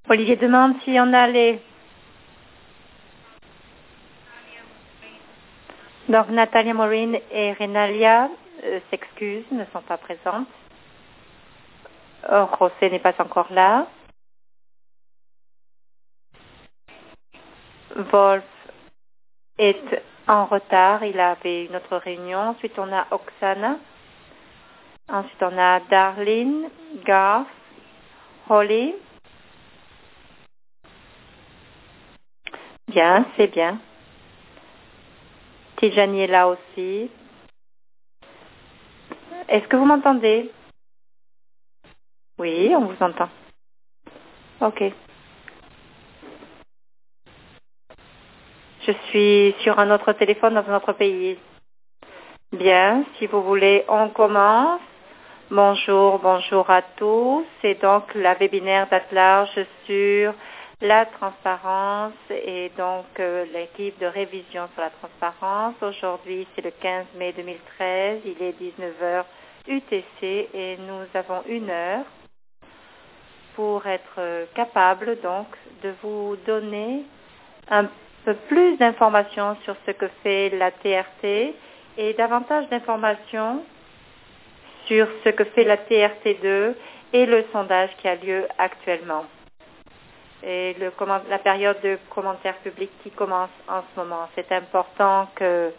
Olivier demande si on a les... Donc Natalia Maureen et Renalia s'excusent, ne sont pas présentes. José n'est pas encore là. Wolf est en retard, il avait une autre réunion. Ensuite on a Oksana. Ensuite on a Darlene, Garth, Holly. Bien, c'est bien. Tijani est là aussi. Est-ce que vous m'entendez? Oui, on vous entend. Ok. Je suis sur un autre téléphone dans un autre pays. Bien, si vous voulez, on commence. Bonjour à tous. C'est donc la webinaire d'Atlarge sur la transparence et donc l'équipe de révision sur la transparence. Aujourd'hui, c'est le 15 mai 2013. Il est 19h UTC et nous avons 1 heure pour être capable donc de vous donner un peu plus d'informations sur ce que fait la TRT et davantage d'informations sur ce que fait la TRT2 et le sondage qui a lieu actuellement. Et la période de commentaires publics qui commence en ce moment. C'est important que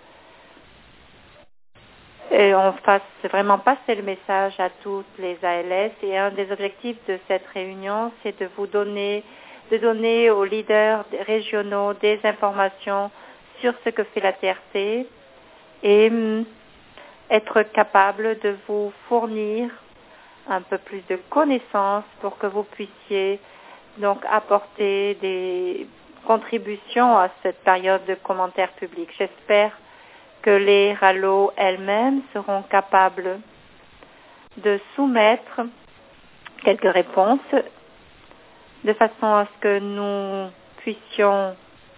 on fasse vraiment passer le message à toutes les ALS et un des objectifs de cette réunion, c'est de donner aux leaders régionaux des informations sur ce que fait la TRT et être capable de vous fournir un peu plus de connaissances pour que vous puissiez donc apporter des contributions à cette période de commentaires publics. J'espère que les RALO elles-mêmes seront capables de soumettre quelques réponses de façon à ce que nous puissions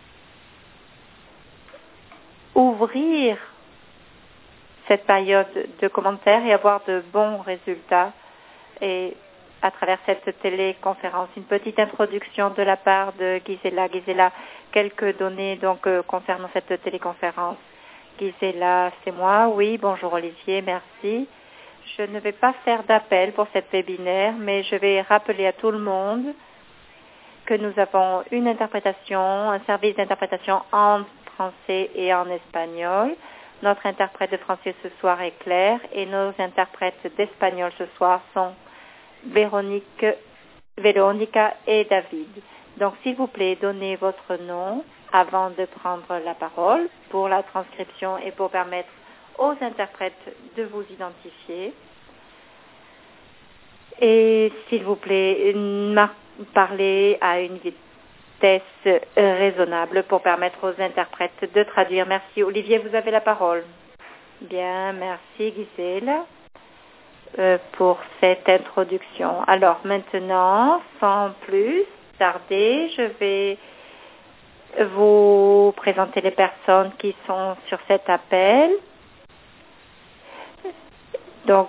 ouvrir cette période de commentaires et avoir de bons résultats. Et à travers cette téléconférence, une petite introduction de la part de Gisela. Gisela, quelques données donc concernant cette téléconférence. Gisela, c'est moi. Oui, bonjour Olivier, merci. Je ne vais pas faire d'appel pour cette webinaire, mais je vais rappeler à tout le monde que nous avons une interprétation, un service d'interprétation en français et en espagnol. Notre interprète de français ce soir est Claire et nos interprètes d'espagnol ce soir sont Véronica et David. Donc, s'il vous plaît, donnez votre nom avant de prendre la parole pour la transcription et pour permettre aux interprètes de vous identifier. Et s'il vous plaît, parlez à une vitesse raisonnable pour permettre aux interprètes de traduire. Merci. Olivier, vous avez la parole. Bien, merci Gisèle pour cette introduction. Alors maintenant, sans plus tarder, je vais vous présenter les personnes qui sont sur cet appel. Donc,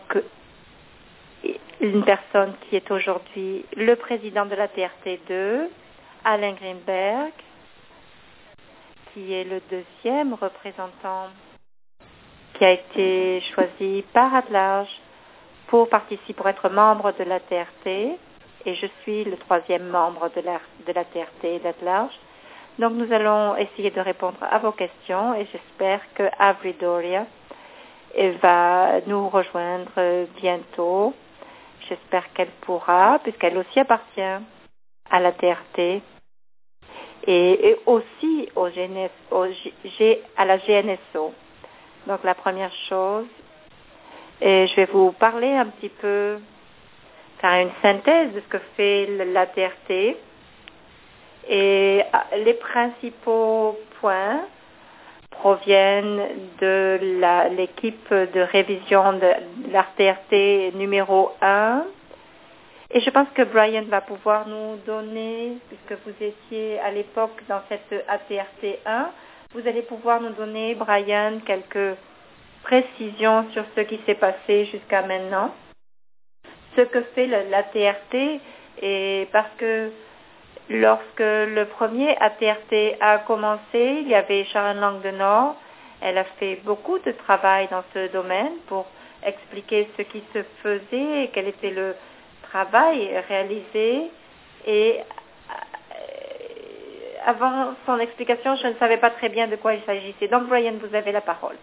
une personne qui est aujourd'hui le président de la TRT2, Alain Greenberg, qui est le deuxième représentant qui a été choisi par Atlarge pour être membre de la TRT, et je suis le troisième membre de la TRT d'Atlarge. Donc nous allons essayer de répondre à vos questions et j'espère que Avril Doria va nous rejoindre bientôt. J'espère qu'elle pourra, puisqu'elle aussi appartient à la TRT et aussi à la GNSO. Donc la première chose, et je vais vous parler un petit peu, faire une synthèse de ce que fait la TRT. Et les principaux points proviennent de l'équipe de révision de la TRT numéro 1. Et je pense que Brian va pouvoir nous donner, puisque vous étiez à l'époque dans cette ATRT 1, vous allez pouvoir nous donner, Brian, quelques précisions sur ce qui s'est passé jusqu'à maintenant, ce que fait la TRT, et parce que Lorsque le premier ATRT a commencé, il y avait Sharon Lang de Nord. Elle a fait beaucoup de travail dans ce domaine pour expliquer ce qui se faisait et quel était le travail réalisé. Et avant son explication, je ne savais pas très bien de quoi il s'agissait. Donc, Brian, vous avez la parole.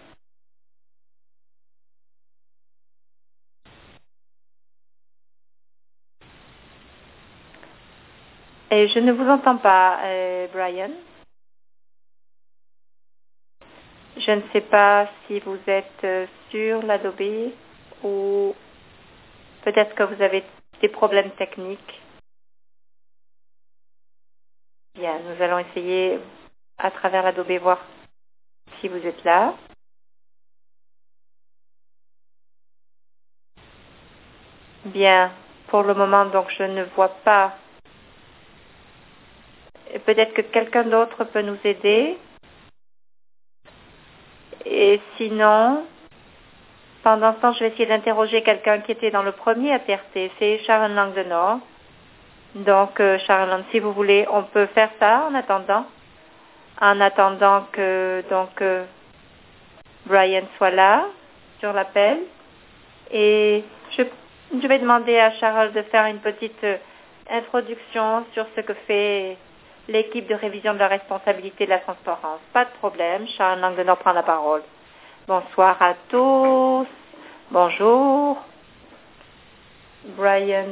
Et je ne vous entends pas, Brian. Je ne sais pas si vous êtes sur l'Adobe ou peut-être que vous avez des problèmes techniques. Bien, nous allons essayer à travers l'Adobe voir si vous êtes là. Bien, pour le moment, donc je ne vois pas. Peut-être que quelqu'un d'autre peut nous aider. Et sinon, pendant ce temps, je vais essayer d'interroger quelqu'un qui était dans le premier ATRT. C'est Sharon Lang de Nord. Donc, Sharon Lang, si vous voulez, on peut faire ça en attendant. En attendant que Brian soit là sur l'appel. Et je vais demander à Charles de faire une petite introduction sur ce que fait l'équipe de révision de la responsabilité de la transparence. Pas de problème, Charles Langdenor prend la parole. Bonsoir à tous. Bonjour. Brian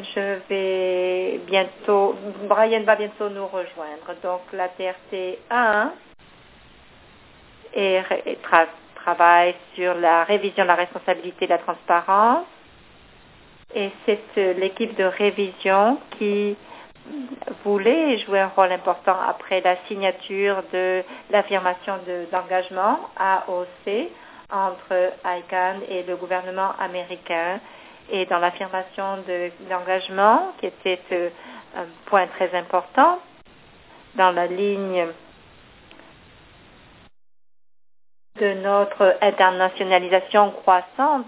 va bientôt nous rejoindre. Donc la TRT 1 travaille sur la révision de la responsabilité de la transparence. Et c'est l'équipe de révision qui voulait jouer un rôle important après la signature de l'affirmation d'engagement AOC entre ICANN et le gouvernement américain. Et dans l'affirmation d'engagement, qui était un point très important, dans la ligne de notre internationalisation croissante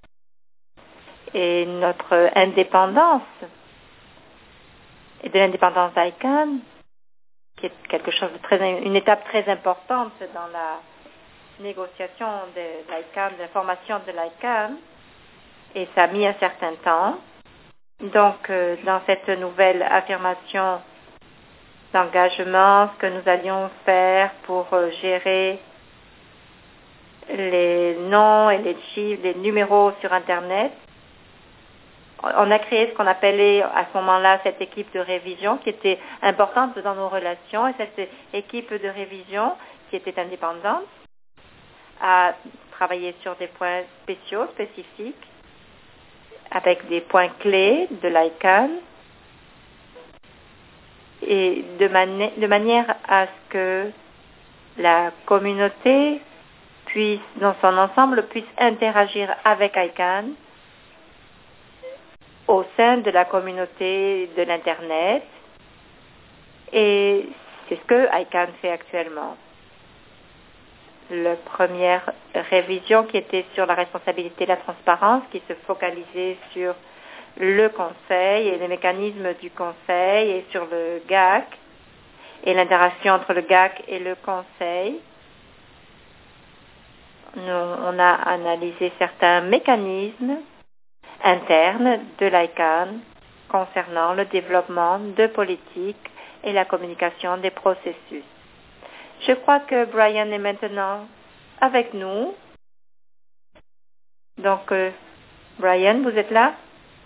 et notre indépendance, et de l'indépendance d'ICANN, qui est quelque chose une étape très importante dans la négociation de l'ICANN, de la formation de l'ICANN, et ça a mis un certain temps. Donc, dans cette nouvelle affirmation d'engagement, ce que nous allions faire pour gérer les noms et les chiffres, les numéros sur Internet, on a créé ce qu'on appelait à ce moment-là cette équipe de révision qui était importante dans nos relations, et cette équipe de révision qui était indépendante a travaillé sur des points spécifiques avec des points clés de l'ICANN et de manière à ce que la communauté dans son ensemble, puisse interagir avec ICANN au sein de la communauté de l'Internet. Et c'est ce que ICANN fait actuellement. La première révision qui était sur la responsabilité et la transparence, qui se focalisait sur le Conseil et les mécanismes du Conseil et sur le GAC et l'interaction entre le GAC et le Conseil. On a analysé certains mécanismes internes de l'ICANN concernant le développement de politiques et la communication des processus. Je crois que Brian est maintenant avec nous. Donc, Brian, vous êtes là?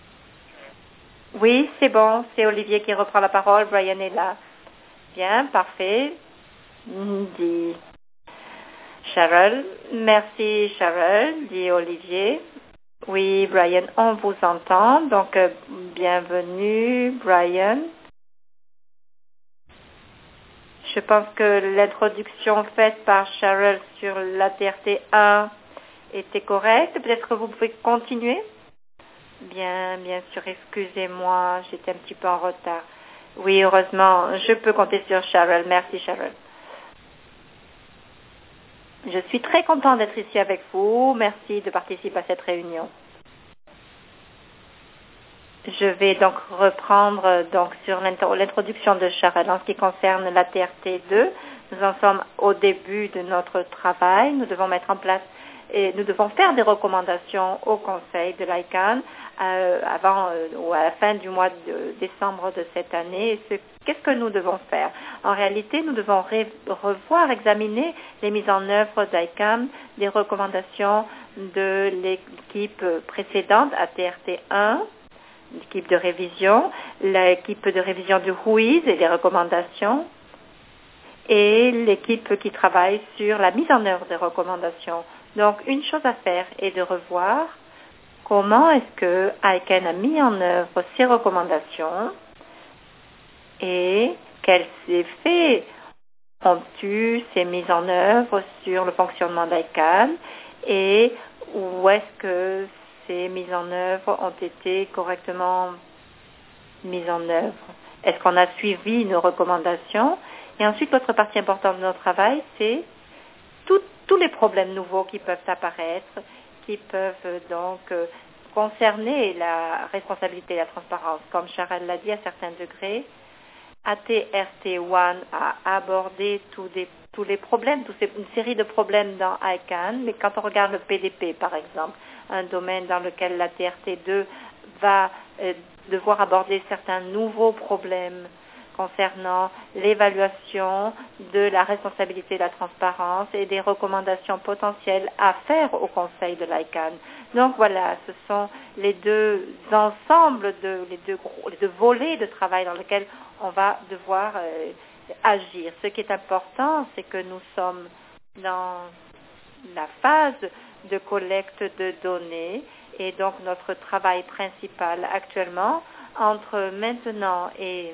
Oui, c'est bon, c'est Olivier qui reprend la parole. Brian est là. Bien, parfait. Dit Cheryl. Merci, Cheryl, dit Olivier. Oui, Brian, on vous entend. Donc, bienvenue, Brian. Je pense que l'introduction faite par Cheryl sur l'ATRT 1 était correcte. Peut-être que vous pouvez continuer? Bien sûr, excusez-moi, j'étais un petit peu en retard. Oui, heureusement, je peux compter sur Cheryl. Merci, Cheryl. Je suis très contente d'être ici avec vous. Merci de participer à cette réunion. Je vais donc reprendre sur l'introduction de Sharon en ce qui concerne la TRT2. Nous en sommes au début de notre travail. Nous devons mettre en place et nous devons faire des recommandations au Conseil de l'ICANN avant ou à la fin du mois de décembre de cette année. Qu'est-ce que nous devons faire? En réalité, nous devons revoir, examiner les mises en œuvre d'ICANN, des recommandations de l'équipe précédente, ATRT1, l'équipe de révision, l'équipe de révision du RUIS et les recommandations, et l'équipe qui travaille sur la mise en œuvre des recommandations. Donc, une chose à faire est de revoir comment est-ce que ICANN a mis en œuvre ces recommandations et quels effets ont eu ces mises en œuvre sur le fonctionnement d'ICANN et où est-ce que ces mises en œuvre ont été correctement mises en œuvre. Est-ce qu'on a suivi nos recommandations? Et ensuite, l'autre partie importante de notre travail, c'est tous les problèmes nouveaux qui peuvent apparaître, qui peuvent donc concerner la responsabilité et la transparence. Comme Sharon l'a dit à certains degrés, ATRT1 a abordé tous les problèmes, une série de problèmes dans ICANN, mais quand on regarde le PDP, par exemple, un domaine dans lequel la TRT2 va devoir aborder certains nouveaux problèmes concernant l'évaluation de la responsabilité et de la transparence et des recommandations potentielles à faire au Conseil de l'ICANN. Donc voilà, ce sont les deux ensembles, les deux volets de travail dans lesquels on va devoir agir. Ce qui est important, c'est que nous sommes dans la phase de collecte de données et donc notre travail principal actuellement entre maintenant et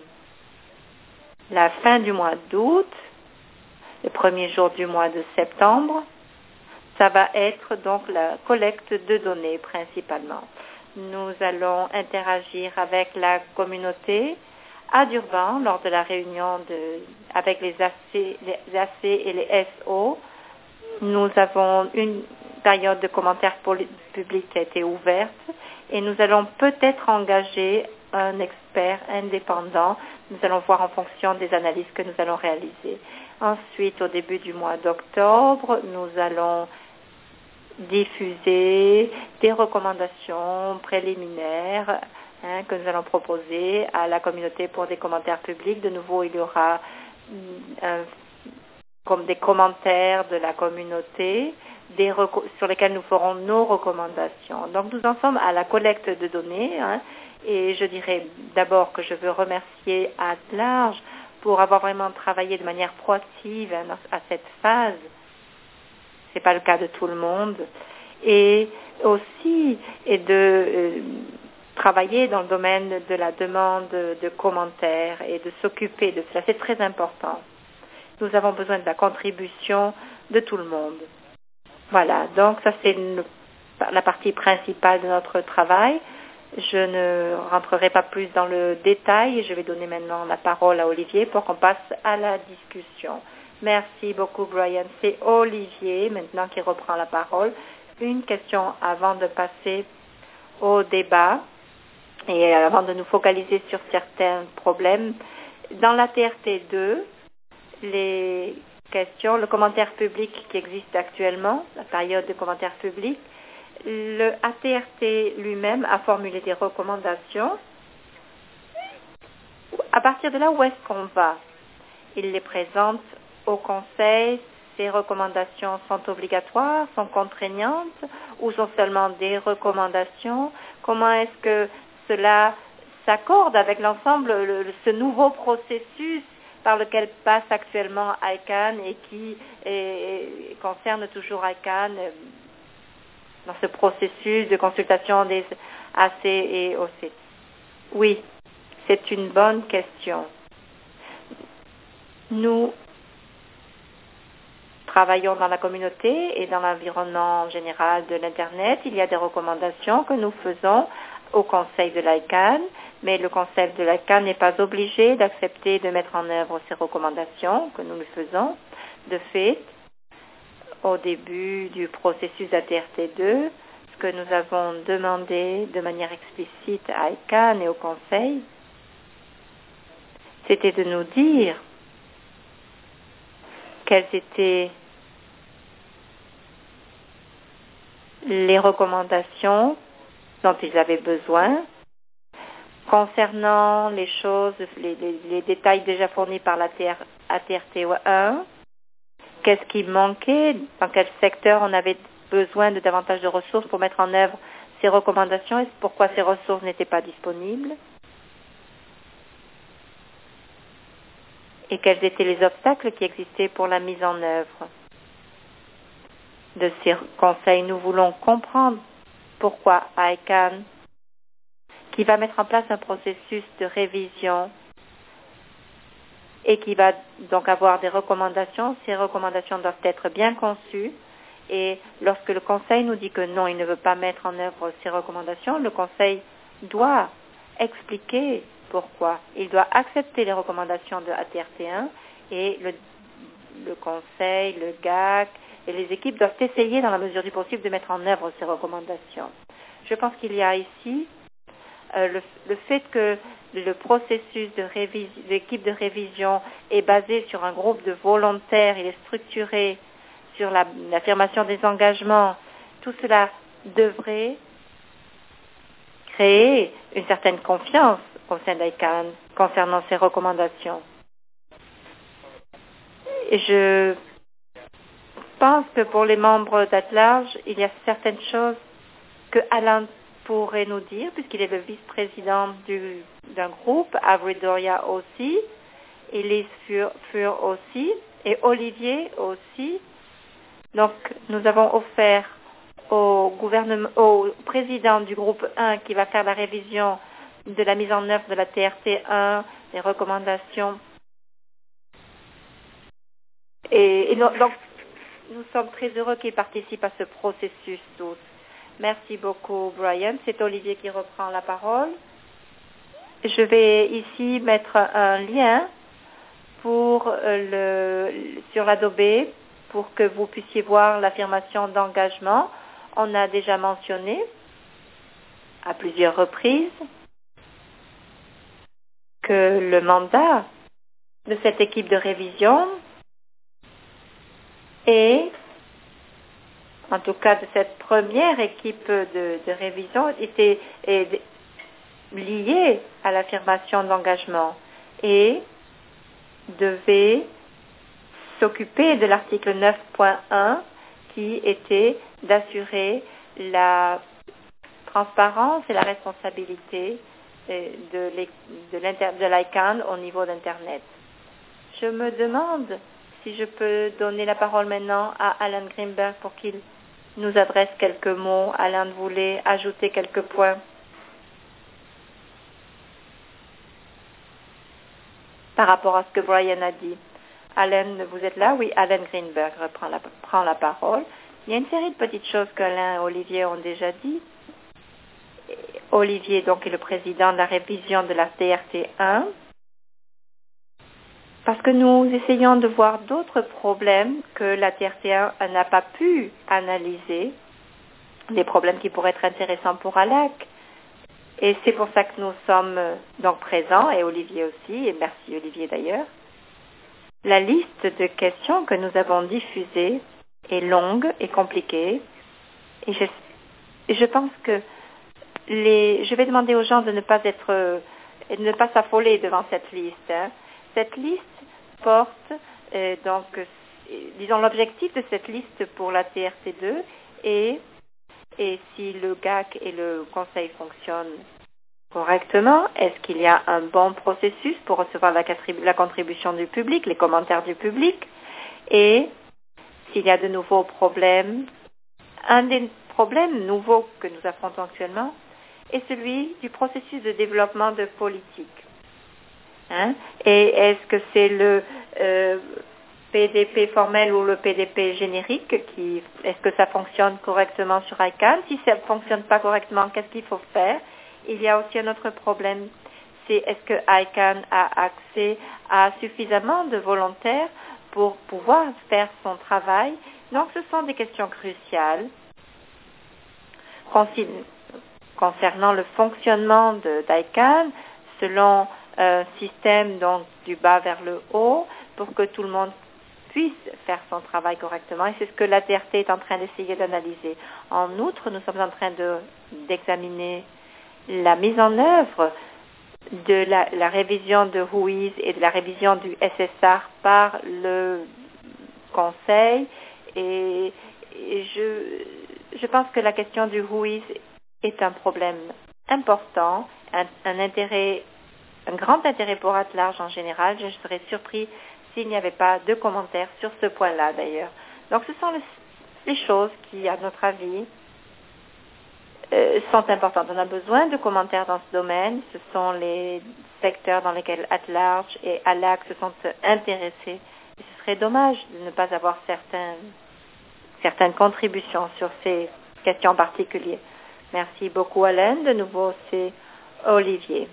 la fin du mois d'août, le premier jour du mois de septembre, ça va être donc la collecte de données principalement. Nous allons interagir avec la communauté à Durban lors de la réunion avec les AC et les SO. Nous avons une période de commentaires publics qui a été ouverte et nous allons peut-être engager un expert indépendant. Nous allons voir en fonction des analyses que nous allons réaliser. Ensuite, au début du mois d'octobre, nous allons diffuser des recommandations préliminaires que nous allons proposer à la communauté pour des commentaires publics. De nouveau, il y aura comme des commentaires de la communauté sur lesquels nous ferons nos recommandations. Donc, nous en sommes à la collecte de données. Et je dirais d'abord que je veux remercier At-Large pour avoir vraiment travaillé de manière proactive à cette phase. Ce n'est pas le cas de tout le monde. Et aussi de travailler dans le domaine de la demande de commentaires et de s'occuper de cela. C'est très important. Nous avons besoin de la contribution de tout le monde. Voilà, donc ça c'est la partie principale de notre travail. Je ne rentrerai pas plus dans le détail et je vais donner maintenant la parole à Olivier pour qu'on passe à la discussion. Merci beaucoup, Brian. C'est Olivier maintenant qui reprend la parole. Une question avant de passer au débat et avant de nous focaliser sur certains problèmes. Dans la TRT2, les questions, le commentaire public qui existe actuellement, la période de commentaire public, le ATRT lui-même a formulé des recommandations. À partir de là, où est-ce qu'on va? Il les présente au Conseil. Ces recommandations sont obligatoires, sont contraignantes ou sont seulement des recommandations? Comment est-ce que cela s'accorde avec l'ensemble, ce nouveau processus par lequel passe actuellement ICANN et qui concerne toujours ICANN dans ce processus de consultation des AC et OC? Oui, c'est une bonne question. Nous travaillons dans la communauté et dans l'environnement général de l'Internet. Il y a des recommandations que nous faisons au Conseil de l'ICANN, mais le Conseil de l'ICANN n'est pas obligé d'accepter de mettre en œuvre ces recommandations que nous lui faisons. De fait, au début du processus ATRT2, ce que nous avons demandé de manière explicite à ICANN et au Conseil, c'était de nous dire quelles étaient les recommandations dont ils avaient besoin concernant les choses, les détails déjà fournis par la ATRT 1, qu'est-ce qui manquait, dans quel secteur on avait besoin de davantage de ressources pour mettre en œuvre ces recommandations et pourquoi ces ressources n'étaient pas disponibles, et quels étaient les obstacles qui existaient pour la mise en œuvre de ces conseils. Nous voulons comprendre pourquoi ICANN, qui va mettre en place un processus de révision et qui va donc avoir des recommandations, ces recommandations doivent être bien conçues, et lorsque le Conseil nous dit que non, il ne veut pas mettre en œuvre ces recommandations, le Conseil doit expliquer pourquoi. Il doit accepter les recommandations de ATRT1 et le Conseil, le GAC et les équipes doivent essayer dans la mesure du possible de mettre en œuvre ces recommandations. Je pense qu'il y a ici le fait que le processus de l'équipe de révision est basé sur un groupe de volontaires, il est structuré sur l'affirmation des engagements, tout cela devrait créer une certaine confiance au sein d'ICANN concernant ces recommandations. Et je pense que pour les membres d'At-Large, il y a certaines choses que Alain pourrait nous dire, puisqu'il est le vice-président d'un groupe, Avery Doria aussi, Elise Fur aussi, et Olivier aussi. Donc, nous avons offert au président du groupe 1 qui va faire la révision de la mise en œuvre de la TRT 1, les recommandations. Et donc, nous sommes très heureux qu'il participe à ce processus tous. Merci beaucoup, Brian. C'est Olivier qui reprend la parole. Je vais ici mettre un lien sur l'Adobe pour que vous puissiez voir l'affirmation d'engagement. On a déjà mentionné à plusieurs reprises que le mandat de cette équipe de révision est, en tout cas de cette première équipe de révision, était lié à l'affirmation d'engagement et devait s'occuper de l'article 9.1 qui était d'assurer la transparence et la responsabilité de l'ICANN au niveau d'Internet. Je me demande si je peux donner la parole maintenant à Alan Greenberg pour qu'il nous adresse quelques mots. Alan voulait ajouter quelques points. Par rapport à ce que Brian a dit. Alan, vous êtes là? Oui, Alan Greenberg prend la parole. Il y a une série de petites choses qu'Alain et Olivier ont déjà dit. Olivier, donc, est le président de la révision de la TRT 1. Parce que nous essayons de voir d'autres problèmes que la TRT 1 n'a pas pu analyser, des problèmes qui pourraient être intéressants pour ALAC. Et c'est pour ça que nous sommes donc présents, et Olivier aussi, et merci Olivier d'ailleurs. La liste de questions que nous avons diffusées est longue et compliquée, et je pense que je vais demander aux gens de ne pas s'affoler devant cette liste. Cette liste porte disons l'objectif de cette liste pour la TRT2 et si le GAC et le Conseil fonctionnent correctement, est-ce qu'il y a un bon processus pour recevoir la contribution du public, les commentaires du public, et s'il y a de nouveaux problèmes. Un des problèmes nouveaux que nous affrontons actuellement est celui du processus de développement de politique. Et est-ce que c'est le PDP formel ou le PDP générique est-ce que ça fonctionne correctement sur ICANN? Si ça ne fonctionne pas correctement, qu'est-ce qu'il faut faire? Il y a aussi un autre problème, c'est est-ce que ICANN a accès à suffisamment de volontaires pour pouvoir faire son travail? Donc ce sont des questions cruciales. concernant le fonctionnement d'ICANN selon un système donc du bas vers le haut pour que tout le monde puisse faire son travail correctement. Et c'est ce que la TRT est en train d'essayer d'analyser. En outre, nous sommes en train d'examiner la mise en œuvre de la révision de WHOIS et de la révision du SSR par le Conseil. Et je pense que la question du WHOIS est un problème important, un grand intérêt pour At-Large en général. Je serais surpris s'il n'y avait pas de commentaires sur ce point-là d'ailleurs. Donc ce sont les choses qui, à notre avis, sont importantes. On a besoin de commentaires dans ce domaine. Ce sont les secteurs dans lesquels At-Large et ALAC se sont intéressés. Et ce serait dommage de ne pas avoir certaines contributions sur ces questions particulières. Merci beaucoup, Alain. De nouveau, c'est Olivier.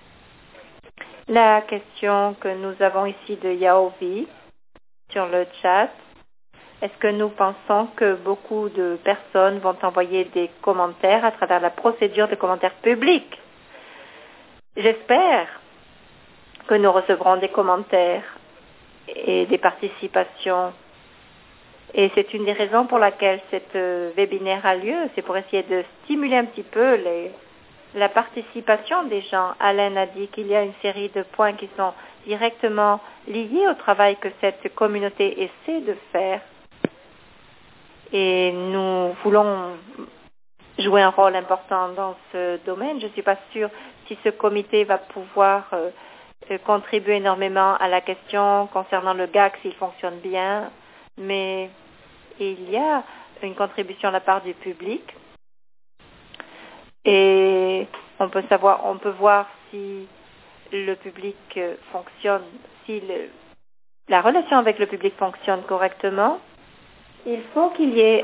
La question que nous avons ici de Yaovi sur le chat. Est-ce que nous pensons que beaucoup de personnes vont envoyer des commentaires à travers la procédure de commentaires publics? J'espère que nous recevrons des commentaires et des participations. Et c'est une des raisons pour laquelle cette webinaire a lieu. C'est pour essayer de stimuler un petit peu la participation des gens. Alain a dit qu'il y a une série de points qui sont directement liés au travail que cette communauté essaie de faire. Et nous voulons jouer un rôle important dans ce domaine. Je ne suis pas sûre si ce comité va pouvoir contribuer énormément à la question concernant le GAC, s'il fonctionne bien, mais il y a une contribution de la part du public. Et on peut voir si le public fonctionne, si la relation avec le public fonctionne correctement. Il faut qu'il y ait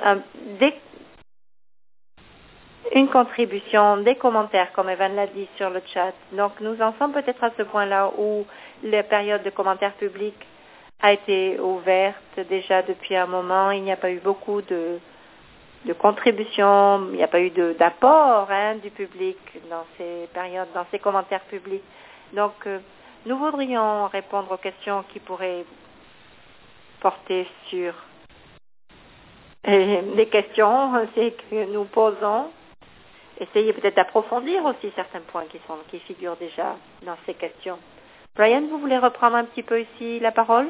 une contribution, des commentaires, comme Evan l'a dit sur le chat. Donc, nous en sommes peut-être à ce point-là où la période de commentaires publics a été ouverte déjà depuis un moment. Il n'y a pas eu beaucoup de contributions, il n'y a pas eu d'apport du public dans ces périodes, dans ces commentaires publics. Donc, nous voudrions répondre aux questions qui pourraient porter sur les questions que nous posons. Essayez peut-être d'approfondir aussi certains points qui figurent déjà dans ces questions. Brian, vous voulez reprendre un petit peu ici la parole?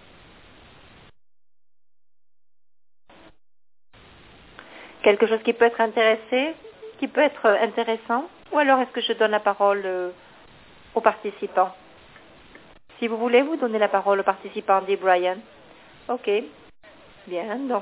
Quelque chose qui peut être intéressant, ou alors est-ce que je donne la parole aux participants? Si vous voulez, vous donnez la parole aux participants, dit Brian. Ok, bien, donc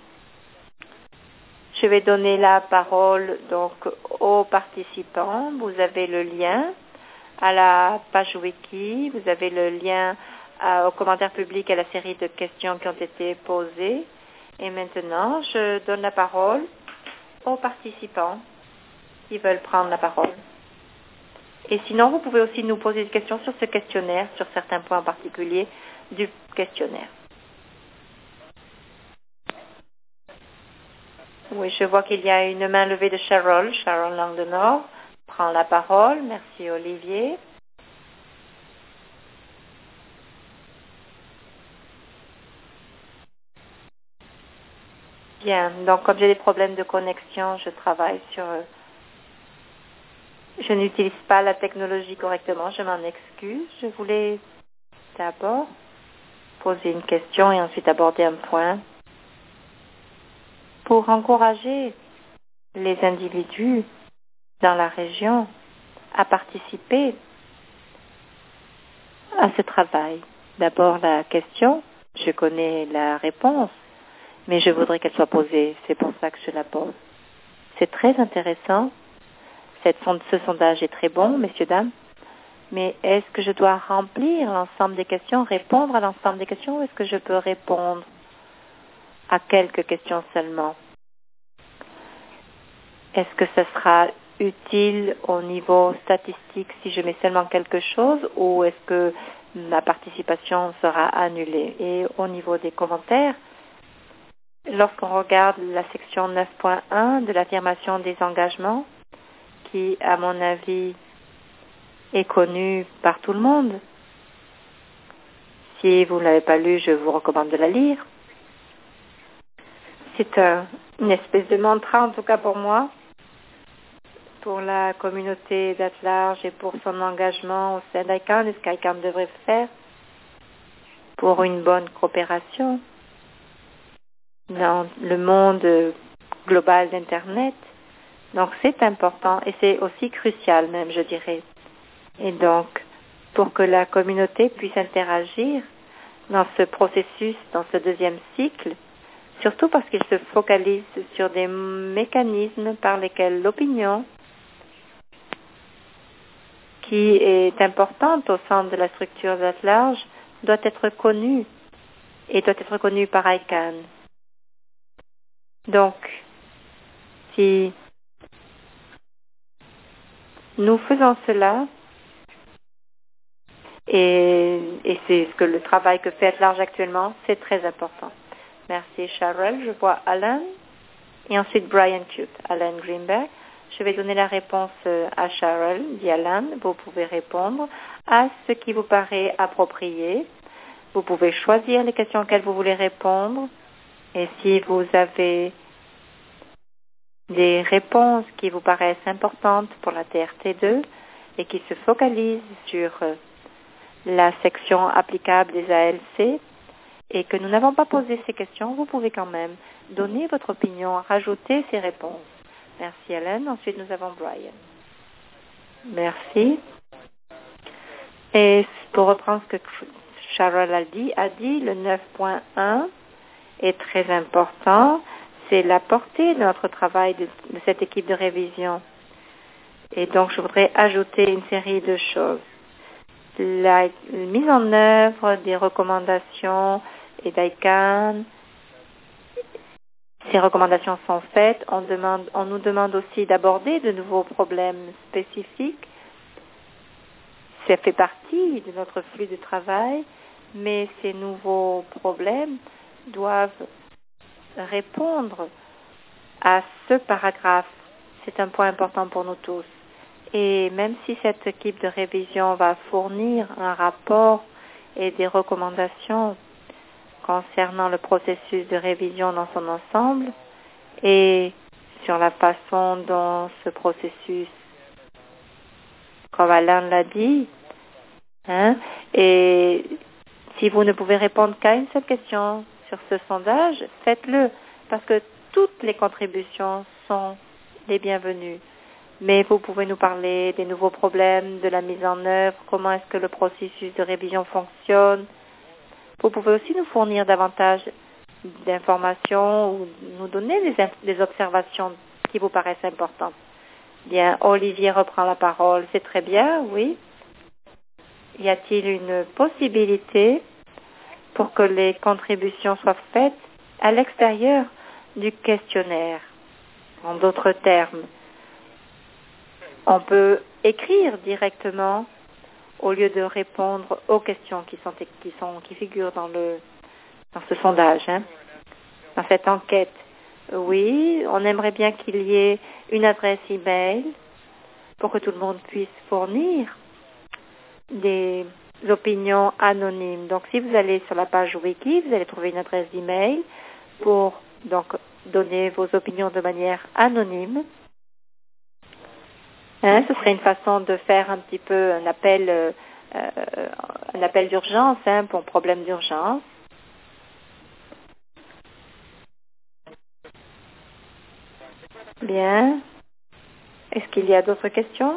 je vais donner la parole donc aux participants. Vous avez le lien à la page wiki, vous avez le lien aux commentaires publics et à la série de questions qui ont été posées. Et maintenant, je donne la parole aux participants qui veulent prendre la parole. Et sinon, vous pouvez aussi nous poser des questions sur ce questionnaire, sur certains points en particulier du questionnaire. Oui, je vois qu'il y a une main levée de Sharon Langdenor prend la parole. Merci, Olivier. Bien, donc comme j'ai des problèmes de connexion, je travaille sur... Je n'utilise pas la technologie correctement, je m'en excuse. Je voulais d'abord poser une question et ensuite aborder un point pour encourager les individus dans la région à participer à ce travail. D'abord la question, je connais la réponse, mais je voudrais qu'elle soit posée. C'est pour ça que je la pose. C'est très intéressant. Ce sondage est très bon, messieurs, dames. Mais est-ce que je dois remplir l'ensemble des questions, répondre à l'ensemble des questions, ou est-ce que je peux répondre à quelques questions seulement? Est-ce que ce sera utile au niveau statistique si je mets seulement quelque chose, ou est-ce que ma participation sera annulée? Et au niveau des commentaires, Lorsqu'on regarde la section 9.1 de l'affirmation des engagements, qui, à mon avis, est connue par tout le monde, si vous ne l'avez pas lu, je vous recommande de la lire. C'est une espèce de mantra, en tout cas pour moi, pour la communauté d'At-Large et pour son engagement au sein d'ICANN et ce qu'ICANN devrait faire pour une bonne coopération dans le monde global d'Internet. Donc c'est important et c'est aussi crucial même, je dirais. Et donc, pour que la communauté puisse interagir dans ce processus, dans ce deuxième cycle, surtout parce qu'il se focalise sur des mécanismes par lesquels l'opinion, qui est importante au centre de la structure d'At-Large, doit être connue et doit être connue par ICANN. Donc, si nous faisons cela, et c'est ce que le travail que fait At-Large actuellement, c'est très important. Merci Cheryl. Je vois Alan et ensuite Brian Cute. Alan Greenberg. Je vais donner la réponse à Cheryl, dit Alan. Vous pouvez répondre à ce qui vous paraît approprié. Vous pouvez choisir les questions auxquelles vous voulez répondre. Et si vous avez des réponses qui vous paraissent importantes pour la TRT2 et qui se focalisent sur la section applicable des ALC et que nous n'avons pas posé ces questions, vous pouvez quand même donner votre opinion, rajouter ces réponses. Merci Hélène. Ensuite, nous avons Brian. Merci. Et pour reprendre ce que Cheryl a dit, le 9.1 est très important. C'est la portée de notre travail de cette équipe de révision. Et donc, je voudrais ajouter une série de choses. La mise en œuvre des recommandations et d'ICANN, ces recommandations sont faites. On nous demande aussi d'aborder de nouveaux problèmes spécifiques. Ça fait partie de notre flux de travail, mais ces nouveaux problèmes doivent répondre à ce paragraphe. C'est un point important pour nous tous. Et même si cette équipe de révision va fournir un rapport et des recommandations concernant le processus de révision dans son ensemble et sur la façon dont ce processus, comme Alain l'a dit, et si vous ne pouvez répondre qu'à une seule question sur ce sondage, faites-le, parce que toutes les contributions sont les bienvenues. Mais vous pouvez nous parler des nouveaux problèmes, de la mise en œuvre, comment est-ce que le processus de révision fonctionne. Vous pouvez aussi nous fournir davantage d'informations ou nous donner des observations qui vous paraissent importantes. Bien, Olivier reprend la parole. C'est très bien, oui. Y a-t-il une possibilité pour que les contributions soient faites à l'extérieur du questionnaire? En d'autres termes, on peut écrire directement au lieu de répondre aux questions qui figurent dans ce sondage, dans cette enquête. Oui, on aimerait bien qu'il y ait une adresse email pour que tout le monde puisse fournir des opinions anonymes. Donc, si vous allez sur la page Wiki, vous allez trouver une adresse email pour donc donner vos opinions de manière anonyme. Ce serait une façon de faire un petit peu un appel d'urgence pour problème d'urgence. Bien. Est-ce qu'il y a d'autres questions?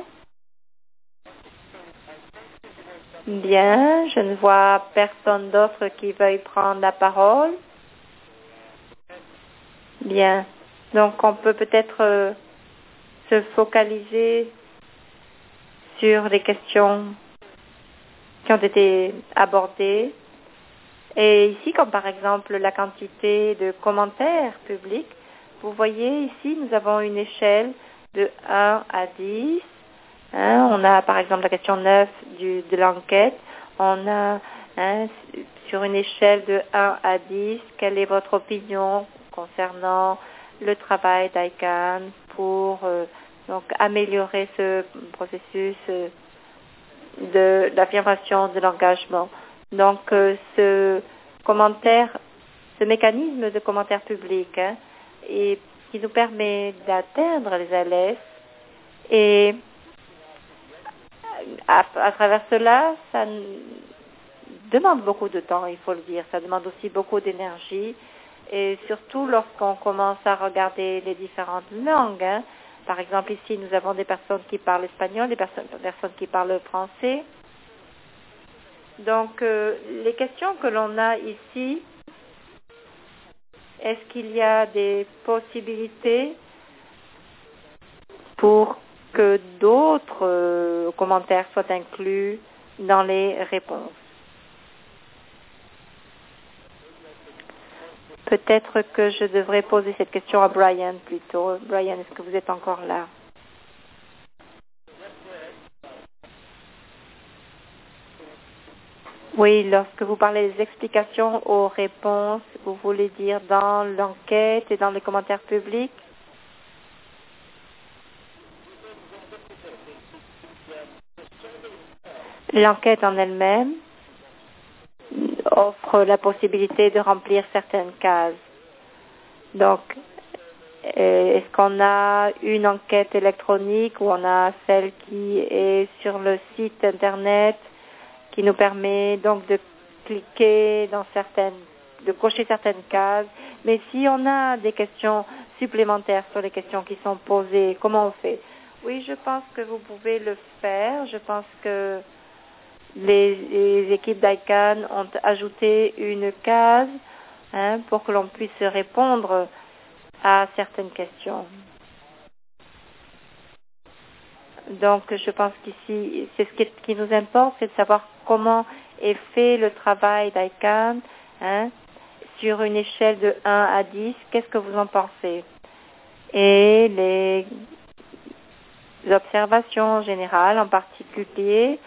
Bien. Je ne vois personne d'autre qui veuille prendre la parole. Bien. Donc, on peut peut-être se focaliser sur les questions qui ont été abordées. Et ici, comme par exemple la quantité de commentaires publics, vous voyez ici, nous avons une échelle de 1 à 10. On a par exemple la question 9 de l'enquête. On a sur une échelle de 1 à 10, quelle est votre opinion concernant le travail d'ICANN pour donc améliorer ce processus de l'affirmation de l'engagement. Donc ce mécanisme de commentaire public et qui nous permet d'atteindre les ALS et à travers cela, ça demande beaucoup de temps, il faut le dire. Ça demande aussi beaucoup d'énergie et surtout lorsqu'on commence à regarder les différentes langues. Par exemple, ici, nous avons des personnes qui parlent espagnol, des personnes qui parlent français. Donc, les questions que l'on a ici, est-ce qu'il y a des possibilités pour que d'autres commentaires soient inclus dans les réponses? Peut-être que je devrais poser cette question à Brian plutôt. Brian, est-ce que vous êtes encore là? Oui, lorsque vous parlez des explications aux réponses, vous voulez dire dans l'enquête et dans les commentaires publics? L'enquête en elle-même offre la possibilité de remplir certaines cases. Donc, est-ce qu'on a une enquête électronique ou on a celle qui est sur le site Internet qui nous permet donc de cliquer de cocher certaines cases. Mais si on a des questions supplémentaires sur les questions qui sont posées, comment on fait? Oui, je pense que vous pouvez le faire. Je pense que les équipes d'ICANN ont ajouté une case pour que l'on puisse répondre à certaines questions. Donc, je pense qu'ici, c'est ce qui nous importe, c'est de savoir comment est fait le travail d'ICANN sur une échelle de 1 à 10. Qu'est-ce que vous en pensez? Et les observations générales, en particulier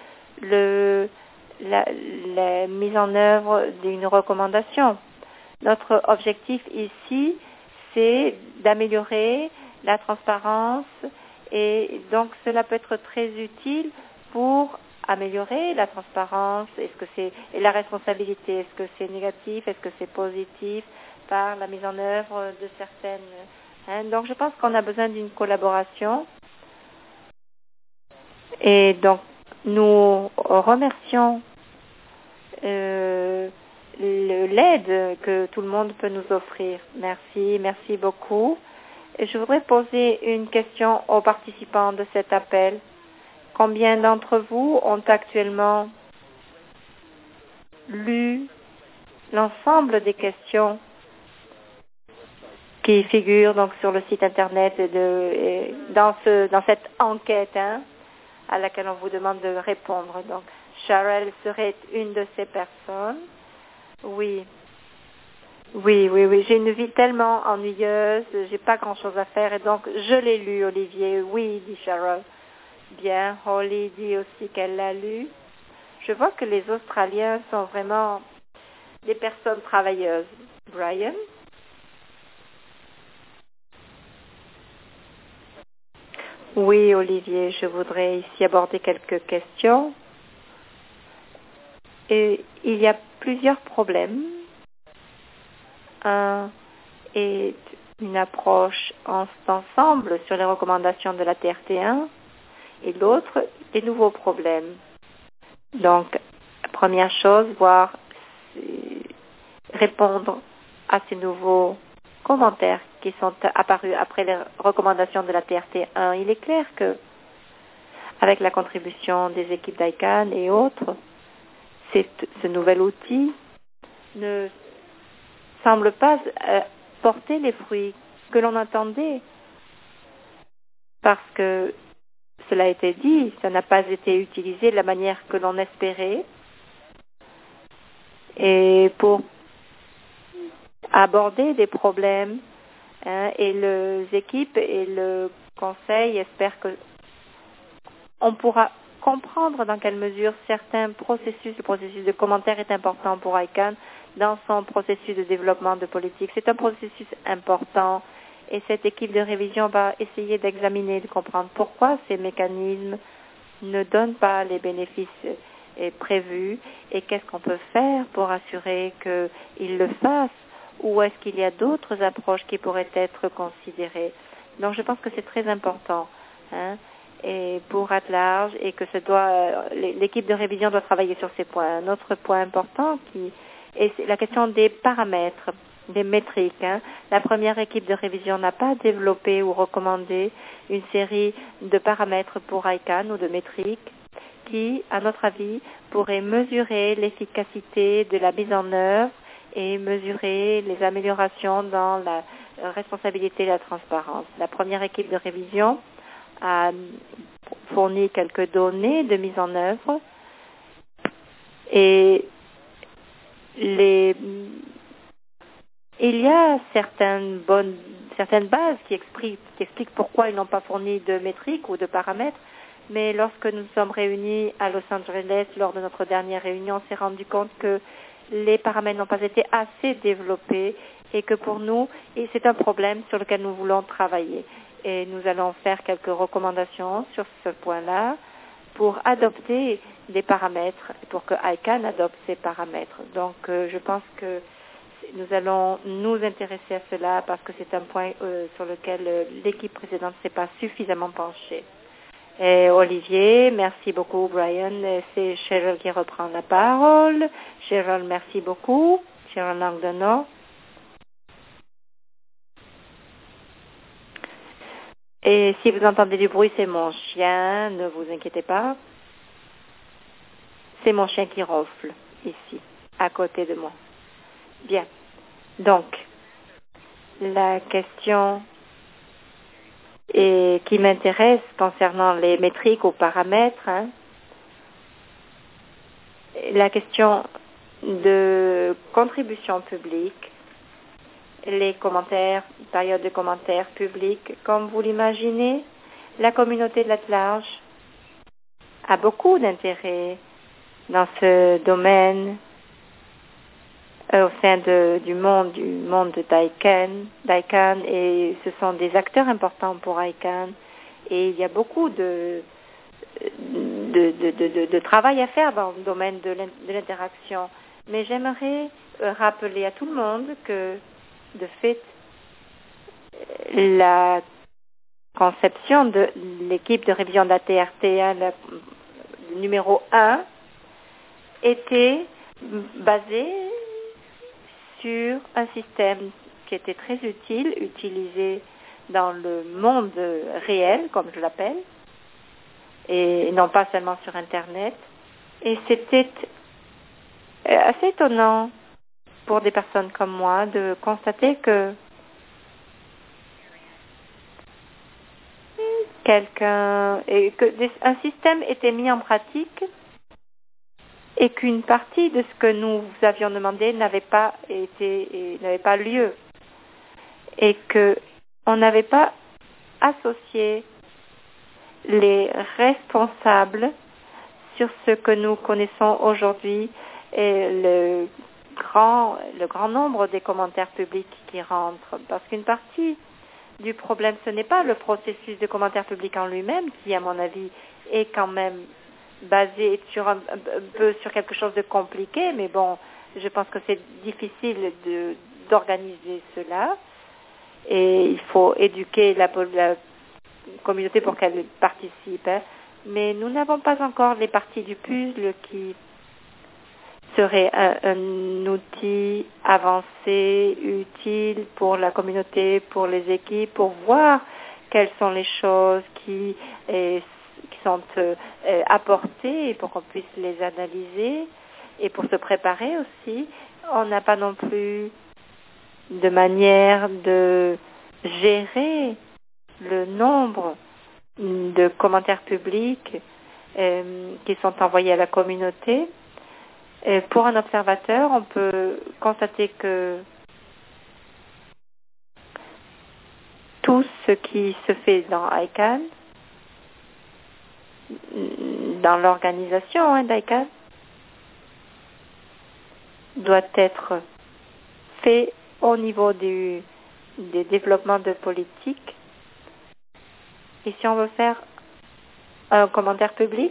la mise en œuvre d'une recommandation. Notre objectif ici, c'est d'améliorer la transparence et donc cela peut être très utile pour améliorer la transparence. Est-ce que c'est et la responsabilité? Est-ce que c'est négatif? Est-ce que c'est positif par la mise en œuvre de certaines? Donc je pense qu'on a besoin d'une collaboration et donc nous remercions l'aide que tout le monde peut nous offrir. Merci beaucoup. Et je voudrais poser une question aux participants de cet appel. Combien d'entre vous ont actuellement lu l'ensemble des questions qui figurent donc sur le site Internet dans cette enquête à laquelle on vous demande de répondre? Donc, Cheryl serait une de ces personnes. Oui. J'ai une vie tellement ennuyeuse, j'ai pas grand-chose à faire et donc je l'ai lu, Olivier. Oui, dit Cheryl. Bien, Holly dit aussi qu'elle l'a lu. Je vois que les Australiens sont vraiment des personnes travailleuses. Brian? Oui, Olivier, je voudrais ici aborder quelques questions. Et il y a plusieurs problèmes. Un est une approche ensemble sur les recommandations de la TRT1 et l'autre, des nouveaux problèmes. Donc, première chose, répondre à ces nouveaux commentaires qui sont apparus après les recommandations de la TRT1. Il est clair que, avec la contribution des équipes d'ICANN et autres, ce nouvel outil ne semble pas porter les fruits que l'on attendait. Parce que, cela a été dit, ça n'a pas été utilisé de la manière que l'on espérait. Et pour aborder des problèmes, et les équipes et le conseil espèrent qu'on pourra comprendre dans quelle mesure le processus de commentaire est important pour ICANN, dans son processus de développement de politique. C'est un processus important et cette équipe de révision va essayer d'examiner, de comprendre pourquoi ces mécanismes ne donnent pas les bénéfices prévus et qu'est-ce qu'on peut faire pour assurer qu'ils le fassent ou est-ce qu'il y a d'autres approches qui pourraient être considérées. Donc je pense que c'est très important et pour at large et que l'équipe de révision doit travailler sur ces points. Un autre point important est la question des paramètres, des métriques. La première équipe de révision n'a pas développé ou recommandé une série de paramètres pour ICANN ou de métriques qui, à notre avis, pourraient mesurer l'efficacité de la mise en œuvre et mesurer les améliorations dans la responsabilité et la transparence. La première équipe de révision a fourni quelques données de mise en œuvre et il y a certaines bases qui expliquent pourquoi ils n'ont pas fourni de métriques ou de paramètres, mais lorsque nous sommes réunis à Los Angeles lors de notre dernière réunion, on s'est rendu compte que les paramètres n'ont pas été assez développés et que pour nous, c'est un problème sur lequel nous voulons travailler. Et nous allons faire quelques recommandations sur ce point-là pour adopter des paramètres, pour que ICANN adopte ces paramètres. Donc, je pense que nous allons nous intéresser à cela parce que c'est un point sur lequel l'équipe précédente ne s'est pas suffisamment penchée. Et Olivier, merci beaucoup, Brian. C'est Cheryl qui reprend la parole. Cheryl, merci beaucoup. Cheryl Langdonneau. Et si vous entendez du bruit, c'est mon chien, ne vous inquiétez pas. C'est mon chien qui ronfle, ici, à côté de moi. Bien. Donc, la question qui m'intéresse concernant les métriques ou paramètres, la question de contribution publique, les commentaires, période de commentaires publics, comme vous l'imaginez, la communauté de large a beaucoup d'intérêt dans ce domaine au sein du monde de d'ICANN, et ce sont des acteurs importants pour ICANN, et il y a beaucoup de travail à faire dans le domaine de l'interaction. Mais j'aimerais rappeler à tout le monde que, de fait, la conception de l'équipe de révision de la TRT, numéro 1, était basée sur un système qui était très utile, utilisé dans le monde réel, comme je l'appelle, et non pas seulement sur Internet. Et c'était assez étonnant pour des personnes comme moi de constater que un système était mis en pratique et qu'une partie de ce que nous avions demandé n'avait pas lieu, et qu'on n'avait pas associé les responsables sur ce que nous connaissons aujourd'hui et le grand nombre des commentaires publics qui rentrent. Parce qu'une partie du problème, ce n'est pas le processus de commentaires publics en lui-même, qui, à mon avis, est quand même basé sur un peu sur quelque chose de compliqué, mais bon, je pense que c'est difficile d'organiser cela, et il faut éduquer la communauté pour qu'elle participe. Mais nous n'avons pas encore les parties du puzzle qui serait un outil avancé, utile pour la communauté, pour les équipes, pour voir quelles sont les choses qui sont apportées et pour qu'on puisse les analyser et pour se préparer aussi. On n'a pas non plus de manière de gérer le nombre de commentaires publics qui sont envoyés à la communauté. Et pour un observateur, on peut constater que tout ce qui se fait dans ICANN, dans l'organisation d'ICANN, doit être fait au niveau des développements de politique. Et si on veut faire un commentaire public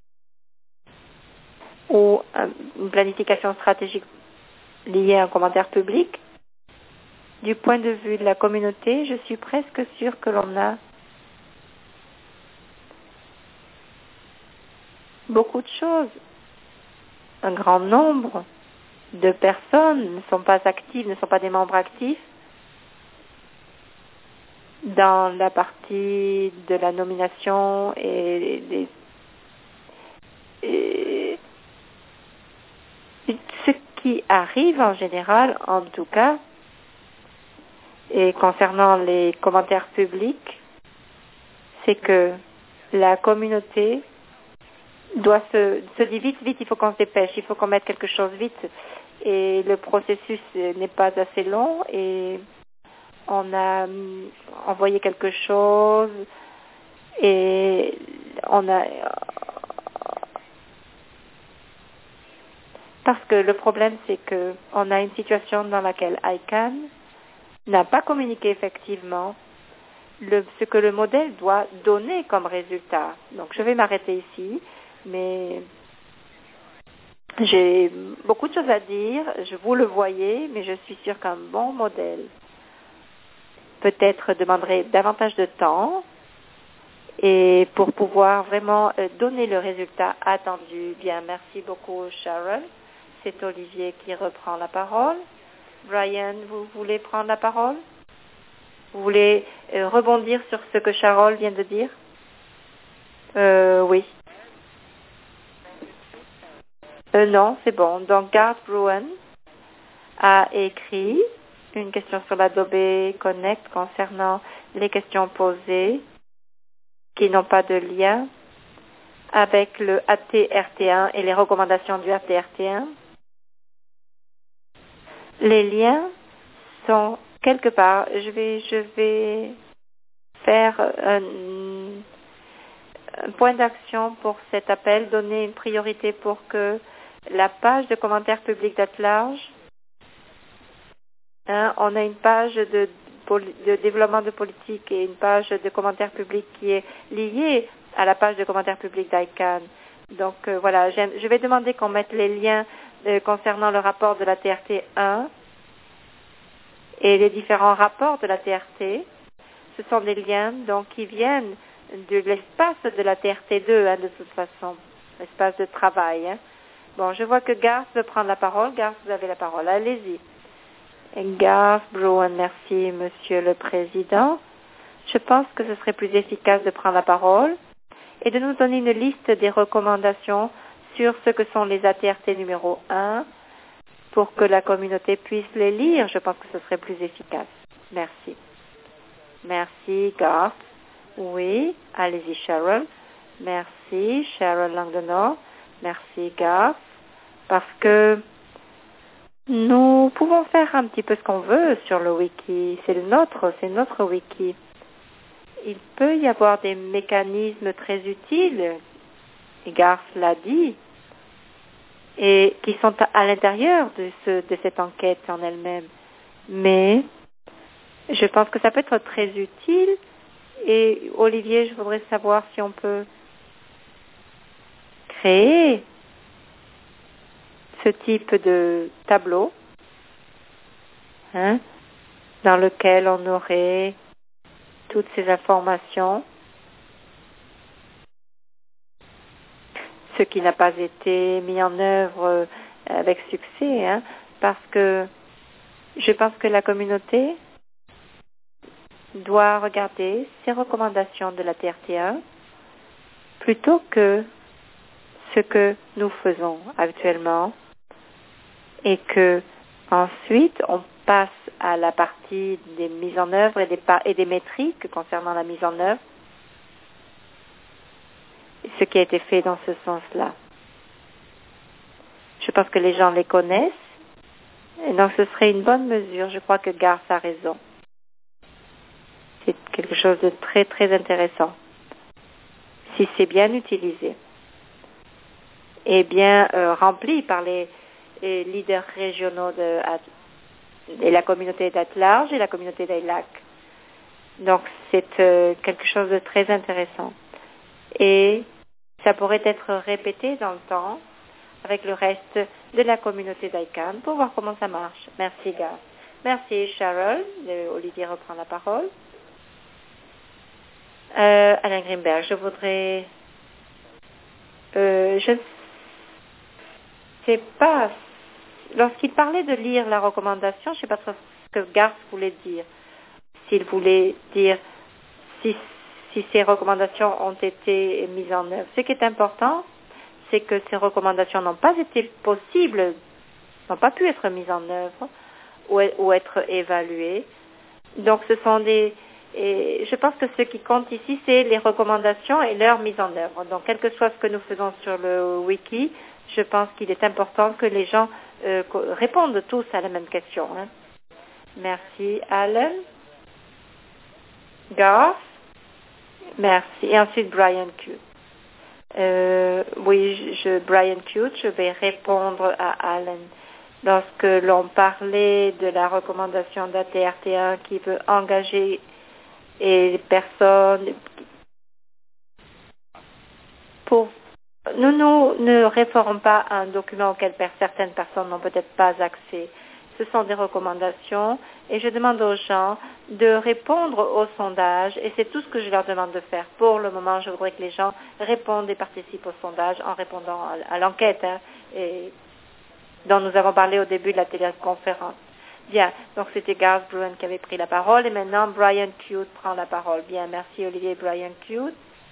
ou une planification stratégique liée à un commentaire public, du point de vue de la communauté, je suis presque sûre que l'on a beaucoup de choses. Un grand nombre de personnes ne sont pas actives, ne sont pas des membres actifs dans la partie de la nomination et ce qui arrive en général, en tout cas, et concernant les commentaires publics, c'est que la communauté doit se dit vite, il faut qu'on se dépêche, il faut qu'on mette quelque chose vite. Et le processus n'est pas assez long et on a envoyé quelque chose et on a... Parce que le problème, c'est que on a une situation dans laquelle ICANN n'a pas communiqué effectivement ce que le modèle doit donner comme résultat. Donc je vais m'arrêter ici, mais j'ai beaucoup de choses à dire, vous le voyez, mais je suis sûre qu'un bon modèle peut-être demanderait davantage de temps et pour pouvoir vraiment donner le résultat attendu. Bien, merci beaucoup Sharon. C'est Olivier qui reprend la parole. Brian, vous voulez prendre la parole? Vous voulez rebondir sur ce que Sharon vient de dire? Oui. Non, c'est bon. Donc, Garth Bruin a écrit une question sur l'Adobe Connect concernant les questions posées qui n'ont pas de lien avec le ATRT1 et les recommandations du ATRT1. Les liens sont quelque part. Je vais faire un point d'action pour cet appel, donner une priorité pour que la page de commentaires publics d'At-Large, on a une page de développement de politique et une page de commentaires publics qui est liée à la page de commentaires publics d'ICANN. Donc voilà, je vais demander qu'on mette les liens concernant le rapport de la TRT1 et les différents rapports de la TRT. Ce sont des liens donc qui viennent de l'espace de la TRT2 de toute façon, l'espace de travail. Bon, je vois que Garth veut prendre la parole. Garth, vous avez la parole. Allez-y. Garth Bruin, merci Monsieur le Président. Je pense que ce serait plus efficace de prendre la parole et de nous donner une liste des recommandations sur ce que sont les ATRT numéro 1 pour que la communauté puisse les lire. Je pense que ce serait plus efficace. Merci. Merci, Garth. Oui, allez-y, Sharon. Merci, Sharon Langdonor. Merci, Garth. Parce que nous pouvons faire un petit peu ce qu'on veut sur le wiki. C'est notre wiki. Il peut y avoir des mécanismes très utiles, et Garth l'a dit, et qui sont à l'intérieur de cette enquête en elle-même. Mais je pense que ça peut être très utile. Et Olivier, je voudrais savoir si on peut créer ce type de tableau dans lequel on aurait toutes ces informations, ce qui n'a pas été mis en œuvre avec succès, parce que je pense que la communauté doit regarder ces recommandations de la TRT1 plutôt que ce que nous faisons actuellement et que ensuite on passe à la partie des mises en œuvre et des métriques concernant la mise en œuvre, ce qui a été fait dans ce sens-là. Je pense que les gens les connaissent et donc ce serait une bonne mesure. Je crois que Garth a raison. C'est quelque chose de très très intéressant si c'est bien utilisé et bien rempli par les et leaders régionaux et la communauté d'At-Large et la communauté d'Eilac. Donc, c'est quelque chose de très intéressant. Et ça pourrait être répété dans le temps avec le reste de la communauté d'ICANN pour voir comment ça marche. Merci, Garth. Merci, Cheryl. Olivier reprend la parole. Alain Grimberg, je voudrais... je ne sais pas... Lorsqu'il parlait de lire la recommandation, je ne sais pas ce que Garth voulait dire. S'il voulait dire si ces recommandations ont été mises en œuvre. Ce qui est important, c'est que ces recommandations n'ont pas été possibles, n'ont pas pu être mises en œuvre ou être évaluées. Donc, ce sont et je pense que ce qui compte ici, c'est les recommandations et leur mise en œuvre. Donc, quel que soit ce que nous faisons sur le wiki, je pense qu'il est important que les gens répondent tous à la même question. Hein. Merci, Alan. Garth. Merci. Et ensuite, Brian Cute. Oui, Brian Cute, je vais répondre à Alan. Lorsque l'on parlait de la recommandation d'ATRT1 qui veut engager les personnes nous ne référons pas à un document auquel certaines personnes n'ont peut-être pas accès. Ce sont des recommandations et je demande aux gens de répondre au sondage et c'est tout ce que je leur demande de faire. Pour le moment, je voudrais que les gens répondent et participent au sondage en répondant à l'enquête et dont nous avons parlé au début de la téléconférence. Bien, donc c'était Garth Bruin qui avait pris la parole et maintenant Brian Cute prend la parole. Bien, merci Olivier. Brian Cute.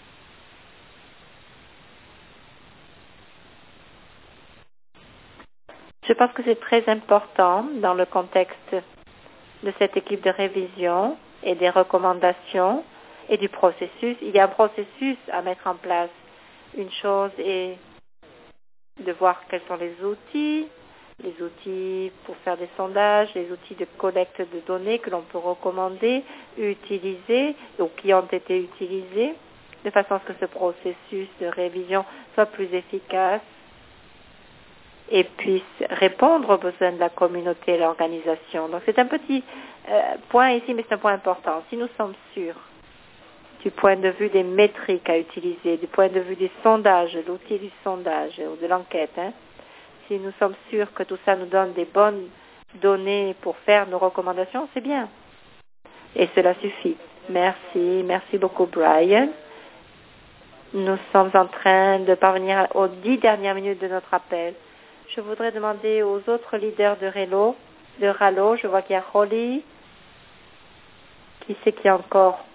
Je pense que c'est très important dans le contexte de cette équipe de révision et des recommandations et du processus. Il y a un processus à mettre en place. Une chose est de voir quels sont les outils pour faire des sondages, les outils de collecte de données que l'on peut recommander, utiliser ou qui ont été utilisés, de façon à ce que ce processus de révision soit plus efficace et puisse répondre aux besoins de la communauté et de l'organisation. Donc c'est un petit point ici, mais c'est un point important. Si nous sommes sûrs du point de vue des métriques à utiliser, du point de vue du sondage, de l'outil du sondage ou de l'enquête, si nous sommes sûrs que tout ça nous donne des bonnes données pour faire nos recommandations, c'est bien. Et cela suffit. Merci beaucoup Brian. Nous sommes en train de parvenir aux 10 dernières minutes de notre appel. Je voudrais demander aux autres leaders de Rallo, je vois qu'il y a Holly. Qui c'est qui est encore?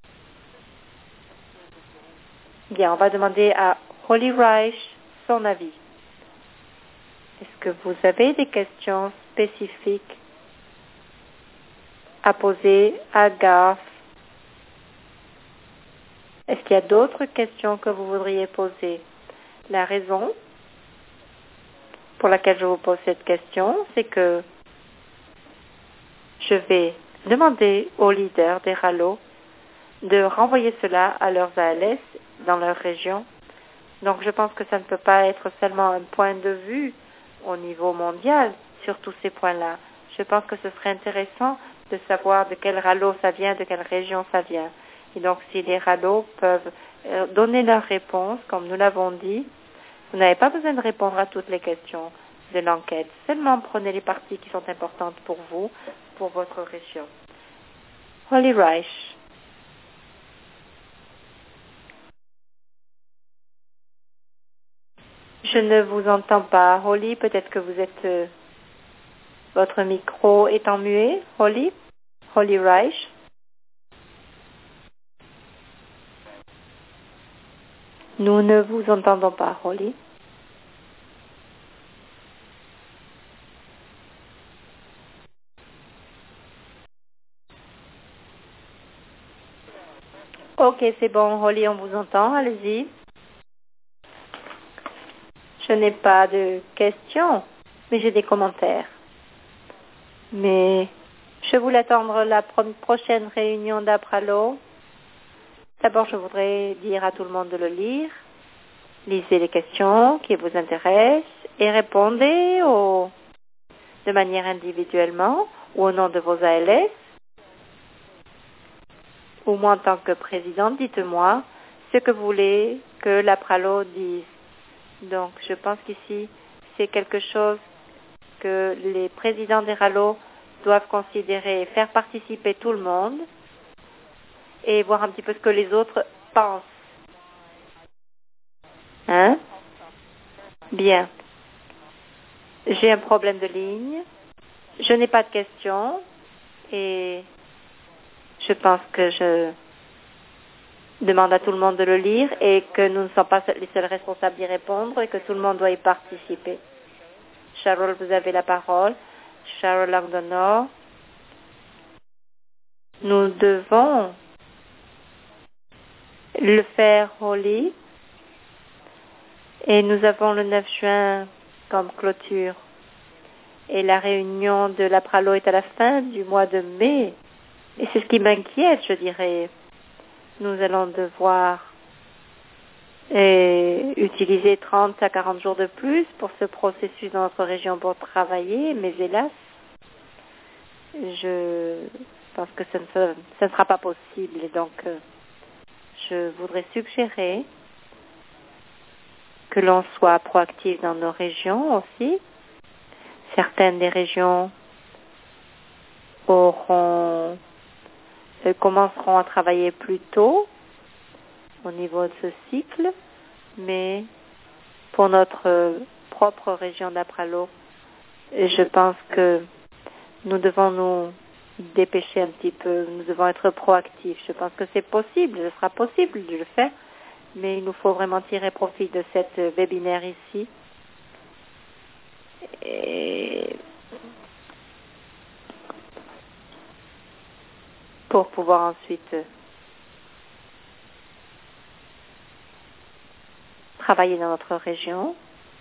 Bien, on va demander à Holly Reich son avis. Est-ce que vous avez des questions spécifiques à poser à Garth? Est-ce qu'il y a d'autres questions que vous voudriez poser? La raison pour laquelle je vous pose cette question, c'est que je vais demander aux leaders des Rallo de renvoyer cela à leurs ALS dans leur région. Donc je pense que ça ne peut pas être seulement un point de vue au niveau mondial sur tous ces points-là. Je pense que ce serait intéressant de savoir de quel Rallo ça vient, de quelle région ça vient. Et donc si les Rallo peuvent donner leur réponse, comme nous l'avons dit, vous n'avez pas besoin de répondre à toutes les questions de l'enquête. Seulement prenez les parties qui sont importantes pour vous, pour votre région. Holly Reich. Je ne vous entends pas. Holly, peut-être que vous êtes... votre micro est en muet. Holly Reich. Nous ne vous entendons pas, Holly. Ok, c'est bon, Holly, on vous entend. Allez-y. Je n'ai pas de questions, mais j'ai des commentaires. Mais je voulais attendre la prochaine réunion d'Apralo. D'abord, je voudrais dire à tout le monde de le lire. Lisez les questions qui vous intéressent et répondez de manière individuellement ou au nom de vos ALS. Ou moi, en tant que présidente, dites-moi ce que vous voulez que la Pralo dise. Donc, je pense qu'ici, c'est quelque chose que les présidents des RALO doivent considérer et faire participer tout le monde et voir un petit peu ce que les autres pensent. Hein? Bien. J'ai un problème de ligne. Je n'ai pas de questions et je pense que je demande à tout le monde de le lire et que nous ne sommes pas les seuls responsables d'y répondre et que tout le monde doit y participer. Cheryl, vous avez la parole. Cheryl Langdonor. Nous devons le faire au lit et nous avons le 9 juin comme clôture. Et la réunion de la Pralo est à la fin du mois de mai. Et c'est ce qui m'inquiète, je dirais. Nous allons devoir utiliser 30 à 40 jours de plus pour ce processus dans notre région pour travailler, mais hélas, je pense que ce ne sera pas possible. Et donc, je voudrais suggérer que l'on soit proactif dans nos régions aussi. Certaines des régions commenceront à travailler plus tôt au niveau de ce cycle, mais pour notre propre région d'Apralo, je pense que nous devons nous dépêcher un petit peu, nous devons être proactifs. Je pense que c'est possible, ce sera possible de le faire, mais il nous faut vraiment tirer profit de cette webinaire ici. Et pour pouvoir ensuite travailler dans notre région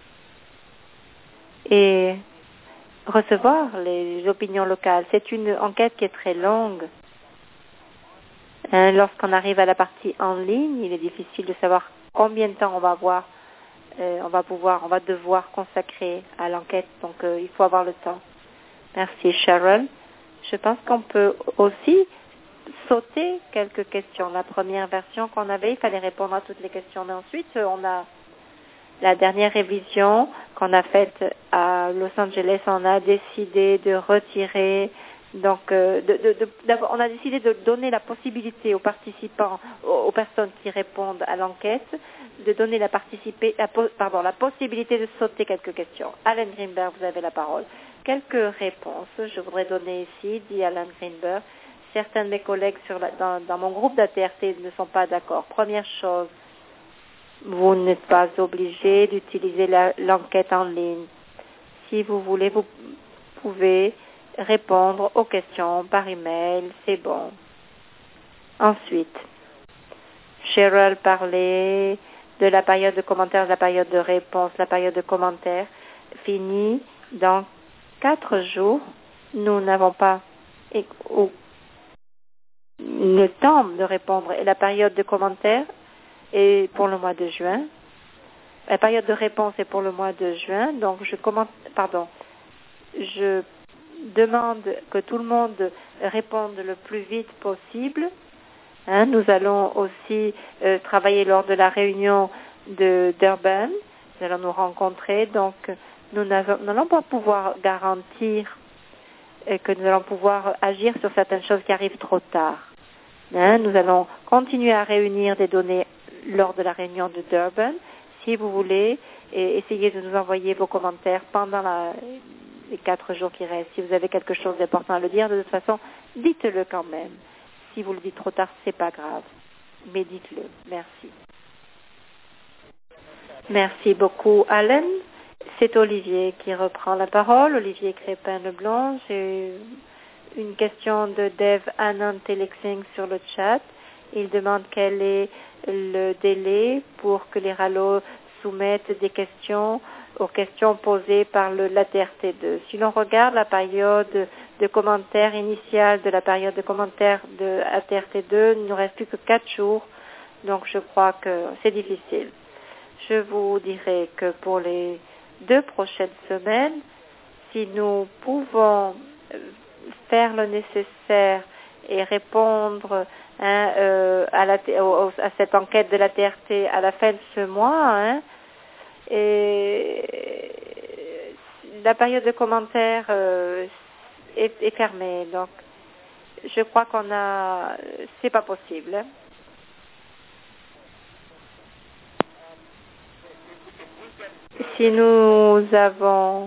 et recevoir les opinions locales. C'est une enquête qui est très longue. Lorsqu'on arrive à la partie en ligne, il est difficile de savoir combien de temps on va avoir, on va devoir consacrer à l'enquête. Donc, il faut avoir le temps. Merci, Sharon. Je pense qu'on peut aussi sauter quelques questions. La première version qu'on avait, il fallait répondre à toutes les questions. Mais ensuite, on a la dernière révision qu'on a faite à Los Angeles. On a décidé de retirer. Donc, on a décidé de donner la possibilité aux participants, aux personnes qui répondent à l'enquête, de donner la possibilité de sauter quelques questions. Alan Greenberg, vous avez la parole. Quelques réponses, je voudrais donner ici, dit Alan Greenberg. Certains de mes collègues dans mon groupe d'ATRT ne sont pas d'accord. Première chose, vous n'êtes pas obligé d'utiliser l'enquête en ligne. Si vous voulez, vous pouvez répondre aux questions par email, c'est bon. Ensuite, Cheryl parlait de la période de commentaires, de la période de réponse. La période de commentaires finit dans 4 jours. Nous n'avons pas le temps de répondre. Et la période de commentaires est pour le mois de juin. La période de réponse est pour le mois de juin. Donc, je demande que tout le monde réponde le plus vite possible. Nous allons aussi travailler lors de la réunion de Durban. Nous allons nous rencontrer. Donc, nous n'allons pas pouvoir garantir que nous allons pouvoir agir sur certaines choses qui arrivent trop tard. Nous allons continuer à réunir des données lors de la réunion de Durban. Si vous voulez, essayez de nous envoyer vos commentaires pendant les 4 jours qui restent. Si vous avez quelque chose d'important à le dire, de toute façon, dites-le quand même. Si vous le dites trop tard, c'est pas grave. Mais dites-le. Merci. Merci beaucoup, Alan. C'est Olivier qui reprend la parole. Olivier Crépin-Leblanc. J'ai une question de Dev Anand Telexing sur le chat. Il demande quel est le délai pour que les RALO soumettent des questions aux questions posées par l'ATRT2. Si l'on regarde la période de commentaires initiale de la période de commentaires de ATRT2, il ne nous reste plus que 4 jours, donc je crois que c'est difficile. Je vous dirai que pour les 2 prochaines semaines, si nous pouvons faire le nécessaire et répondre à cette enquête de la TRT à la fin de ce mois, et la période de commentaires est fermée. Donc, je crois c'est pas possible. Si nous avons...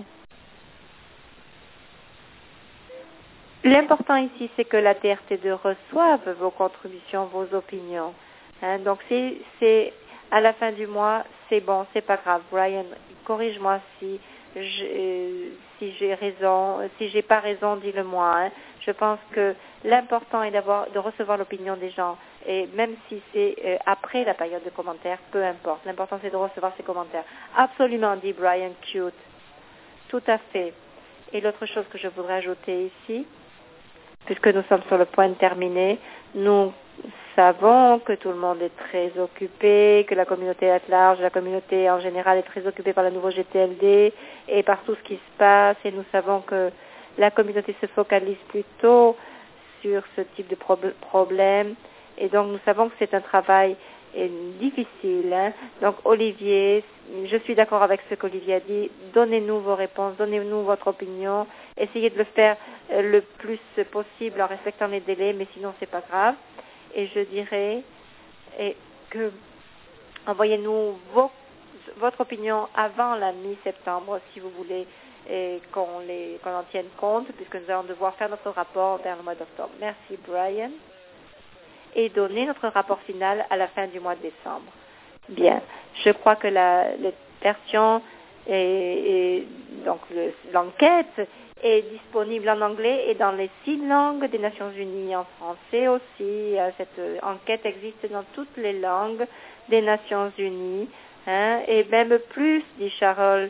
L'important ici, c'est que la TRT2 reçoive vos contributions, vos opinions. Donc, c'est à la fin du mois, c'est bon, c'est pas grave. Brian, corrige-moi si j'ai raison, si j'ai pas raison, dis-le-moi. Je pense que l'important est de recevoir l'opinion des gens. Et même si c'est après la période de commentaires, peu importe. L'important, c'est de recevoir ces commentaires. Absolument, dit Brian Cute. Tout à fait. Et l'autre chose que je voudrais ajouter ici, puisque nous sommes sur le point de terminer, nous savons que tout le monde est très occupé, que la communauté à large, la communauté en général est très occupée par le nouveau GTLD et par tout ce qui se passe, et nous savons que la communauté se focalise plutôt sur ce type de problème, et donc nous savons que c'est un travail difficile. Donc Olivier, je suis d'accord avec ce qu'Olivier a dit, donnez-nous vos réponses, donnez-nous votre opinion, essayez de le faire le plus possible en respectant les délais, mais sinon c'est pas grave. Et je dirais que envoyez-nous votre opinion avant la mi-septembre, si vous voulez, et qu'on en tienne compte, puisque nous allons devoir faire notre rapport vers le mois d'octobre. Merci Brian. Et donner notre rapport final à la fin du mois de décembre. Bien, je crois que la version donc l'enquête est disponible en anglais et dans les 6 langues des Nations Unies, en français aussi. Cette enquête existe dans toutes les langues des Nations Unies, et même plus, dit Charles.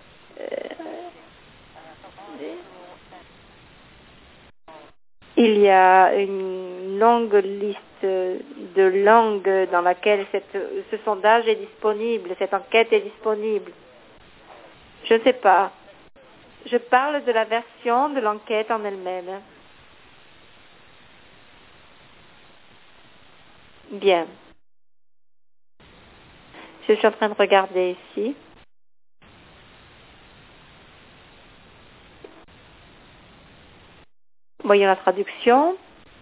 Il y a une longue liste de langues dans laquelle ce sondage est disponible, cette enquête est disponible. Je ne sais pas. Je parle de la version de l'enquête en elle-même. Bien. Je suis en train de regarder ici. Voyons la traduction.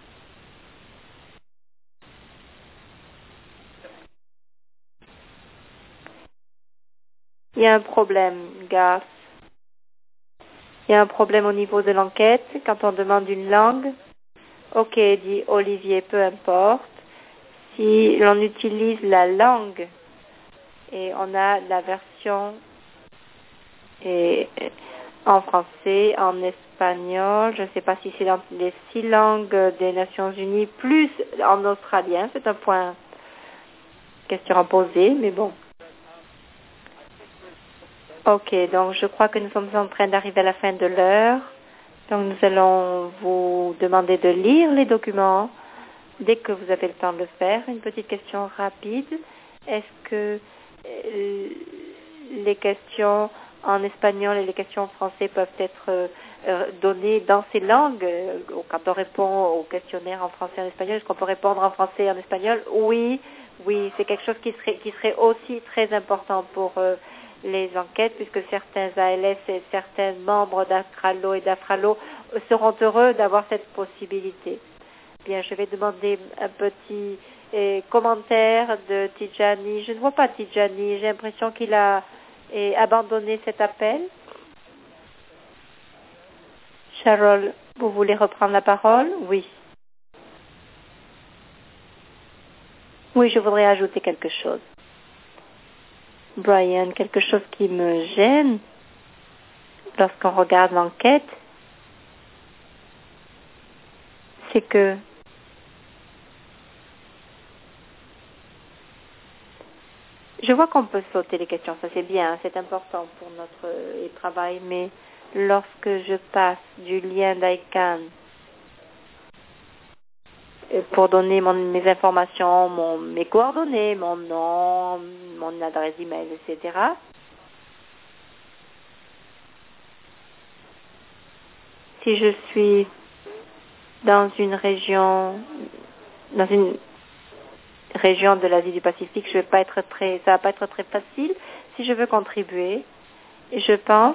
Il y a un problème, Gas. Il y a un problème au niveau de l'enquête quand on demande une langue. Ok, dit Olivier, peu importe. Si l'on utilise la langue et on a la version en français, en espagnol, je ne sais pas si c'est dans les 6 langues des Nations Unies, plus en australien, c'est un point, question à poser, mais bon. Ok, donc je crois que nous sommes en train d'arriver à la fin de l'heure. Donc nous allons vous demander de lire les documents dès que vous avez le temps de le faire. Une petite question rapide. Est-ce que les questions en espagnol et les questions en français peuvent être données dans ces langues? Quand on répond au questionnaire en français et en espagnol, est-ce qu'on peut répondre en français et en espagnol? Oui, c'est quelque chose qui serait aussi très important pour les enquêtes, puisque certains ALS et certains membres d'Acralo et d'Afralo seront heureux d'avoir cette possibilité. Bien, je vais demander un petit commentaire de Tijani. Je ne vois pas Tijani, j'ai l'impression qu'il a abandonné cet appel. Charol, vous voulez reprendre la parole? Oui. Oui, je voudrais ajouter quelque chose. Brian, quelque chose qui me gêne lorsqu'on regarde l'enquête, c'est que je vois qu'on peut sauter les questions, ça c'est bien, c'est important pour notre travail, mais lorsque je passe du lien d'ICANN pour donner mes informations, mes coordonnées, mon nom, mon adresse email, etc., si je suis dans une région de l'Asie du Pacifique, ça va pas être très facile. Si je veux contribuer, je pense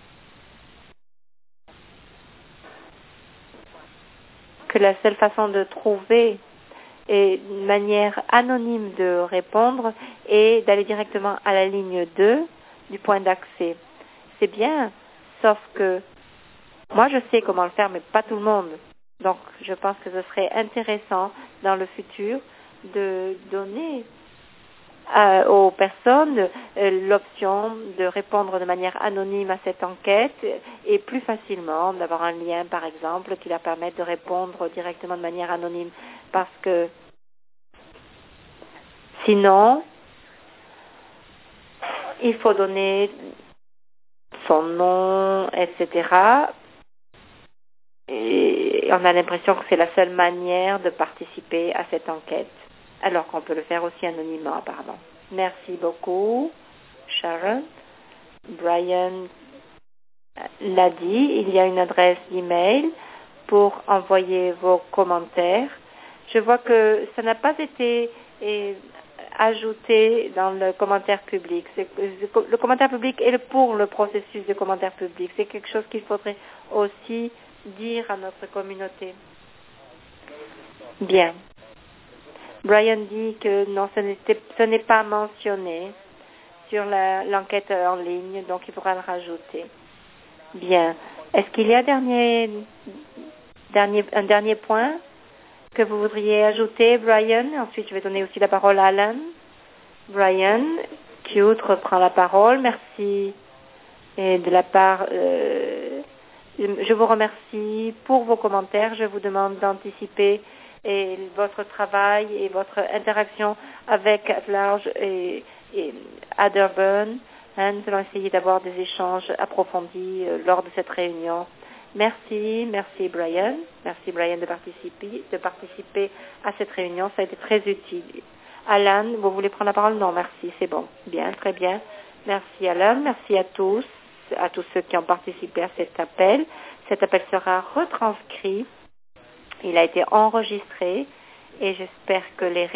que la seule façon de trouver une manière anonyme de répondre est d'aller directement à la ligne 2 du point d'accès. C'est bien, sauf que moi je sais comment le faire, mais pas tout le monde. Donc je pense que ce serait intéressant dans le futur de donner aux personnes l'option de répondre de manière anonyme à cette enquête et plus facilement d'avoir un lien, par exemple, qui leur permette de répondre directement de manière anonyme. Parce que sinon, il faut donner son nom, etc. Et on a l'impression que c'est la seule manière de participer à cette enquête, alors qu'on peut le faire aussi anonymement, apparemment. Merci beaucoup, Sharon. Brian l'a dit, il y a une adresse d'email pour envoyer vos commentaires. Je vois que ça n'a pas été ajouté dans le commentaire public. Le commentaire public est pour le processus de commentaire public. C'est quelque chose qu'il faudrait aussi dire à notre communauté. Bien. Brian dit que non, ce n'est pas mentionné sur l'enquête en ligne, donc il faudra le rajouter. Bien. Est-ce qu'il y a un dernier point que vous voudriez ajouter, Brian? Ensuite, je vais donner aussi la parole à Alan. Brian, Cute reprend la parole. Merci. Et de la part, je vous remercie pour vos commentaires. Je vous demande d'anticiper votre travail et votre interaction avec At-Large et à Durban. Nous allons essayer d'avoir des échanges approfondis lors de cette réunion. Merci Brian. Merci Brian de participer à cette réunion. Ça a été très utile. Alan, vous voulez prendre la parole? Non, merci, c'est bon. Bien, très bien. Merci Alan, merci à tous ceux qui ont participé à cet appel. Cet appel sera retranscrit. Il a été enregistré et j'espère que les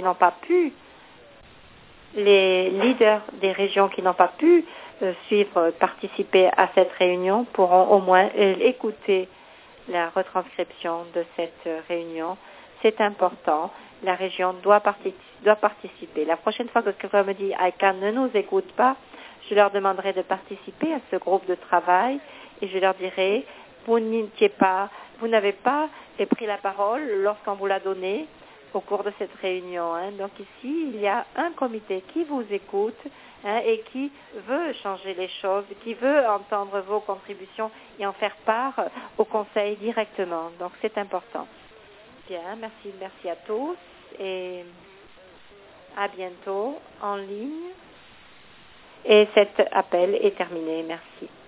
leaders des régions qui n'ont pas pu participer à cette réunion pourront au moins écouter la retranscription de cette réunion. C'est important. La région doit participer. La prochaine fois que quelqu'un me dit ICANN ne nous écoute pas, je leur demanderai de participer à ce groupe de travail et je leur dirai, vous n'avez pas pris la parole lorsqu'on vous l'a donnée au cours de cette réunion. Donc ici, il y a un comité qui vous écoute et qui veut changer les choses, qui veut entendre vos contributions et en faire part au conseil directement. Donc c'est important. Bien, merci à tous et à bientôt en ligne. Et cet appel est terminé. Merci.